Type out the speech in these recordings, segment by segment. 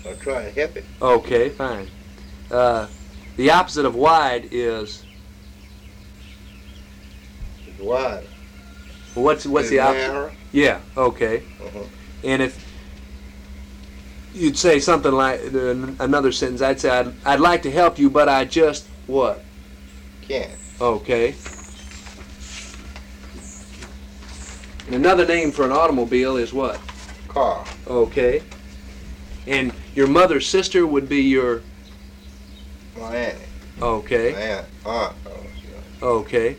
I'll try and help it. Okay, fine. The opposite of wide is... It's wide. What's It's the opposite? narrow. Yeah, okay. Uh-huh. And if you'd say something like, another sentence, I'd say, I'd like to help you, but I just, what? Can't. Okay. And another name for an automobile is what? Car. Okay. And your mother's sister would be your... My auntie. Okay. My aunt. Aunt. Okay.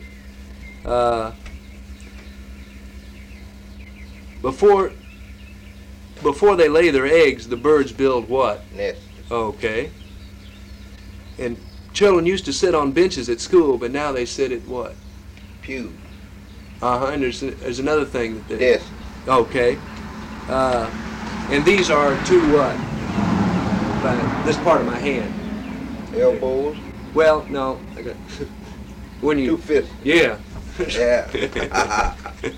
Before they lay their eggs, the birds build what? Nest. Okay. And children used to sit on benches at school, but now they sit at what? Pew. And there's another thing that they... Desk. Okay. And these are two what? This part of my hand. Elbows. Well, no. I got when you... 2 fists. Yeah. Yeah.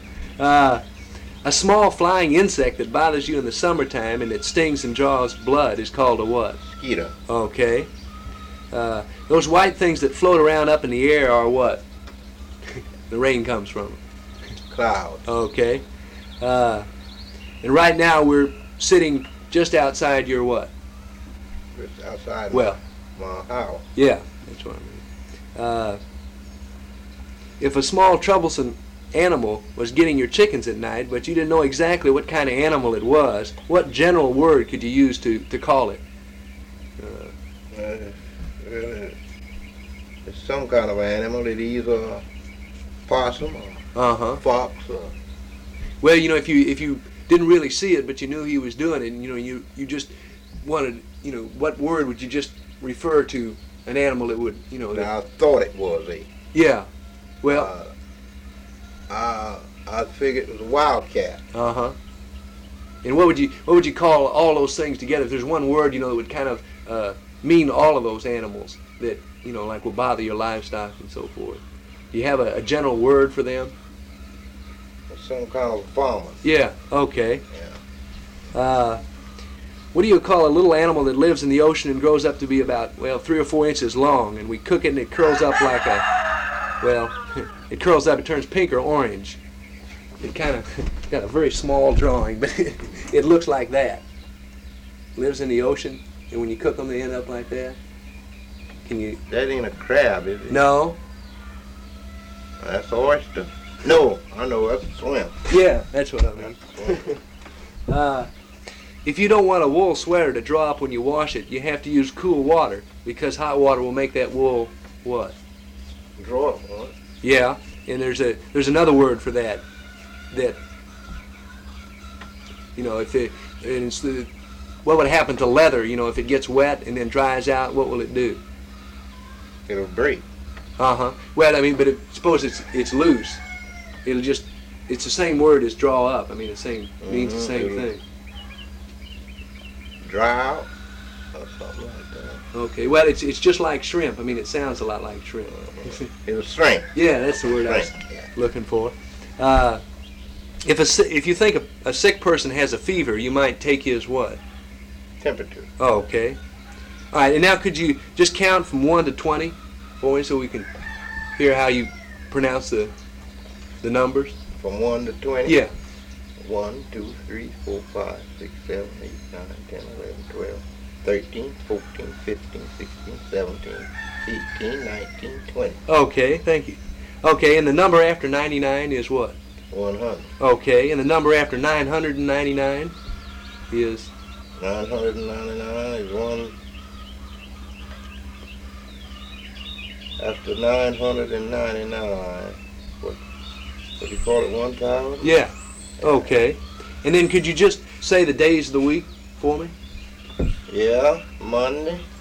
A small flying insect that bothers you in the summertime and that stings and draws blood is called a what? Mosquito. Okay. Those white things that float around up in the air are what? The rain comes from them. Cloud. Okay. And right now we're sitting just outside your what? It's outside Well, my house. yeah, that's what I mean. If a small troublesome animal was getting your chickens at night, but you didn't know exactly what kind of animal it was, what general word could you use to call it? It's some kind of animal. It either possum or fox or... Well, you know, if you didn't really see it, but you knew he was doing it, and you know, you just wanted, you know, what word would you just refer to an animal that would, you know... Now, I thought it was a... Yeah. Well... I figured it was a wildcat. And what would you call all those things together? If there's one word, you know, that would kind of mean all of those animals that, you know, like will bother your livestock and so forth. Do you have a general word for them? Some kind of farmer. Yeah. Okay. Yeah. What do you call a little animal that lives in the ocean and grows up to be about, well, 3 or 4 inches long, and we cook it and it curls up like a, well, it curls up, it turns pink or orange. It kind of got a very small drawing, but it looks like that. Lives in the ocean, and when you cook them, they end up like that. Can you? That ain't a crab, is it? No. That's an oyster. No, I know, that's a swim. Yeah, that's what I mean. If you don't want a wool sweater to draw up when you wash it, you have to use cool water, because hot water will make that wool what? Draw it, huh? Yeah, and there's another word for that. That, you know, what would happen to leather? You know, if it gets wet and then dries out, what will it do? It'll break. Well, I mean, but suppose it's loose. It's the same word as draw up. I mean, the same means the same thing. Dry out or something like that. Okay, well, it's just like shrimp. I mean, it sounds a lot like shrimp. It'll shrink. Yeah, that's the word I was looking for. If you think a sick person has a fever, you might take his what? Temperature. Oh, okay. All right, and now could you just count from 1 to 20 for me so we can hear how you pronounce the numbers? From 1 to 20? Yeah. 1, 2, 3, 4, 5, 6, 7, 8, 9, 10, 11, 12, 13, 14, 15, 16, 17, 18, 19, 20. Okay, thank you. Okay, and the number after 99 is what? 100. Okay, and the number after 999 is? 999 is one. After 999, what do you call it, 1,000? Yeah. Okay. And then could you just say the days of the week for me? Yeah, Monday,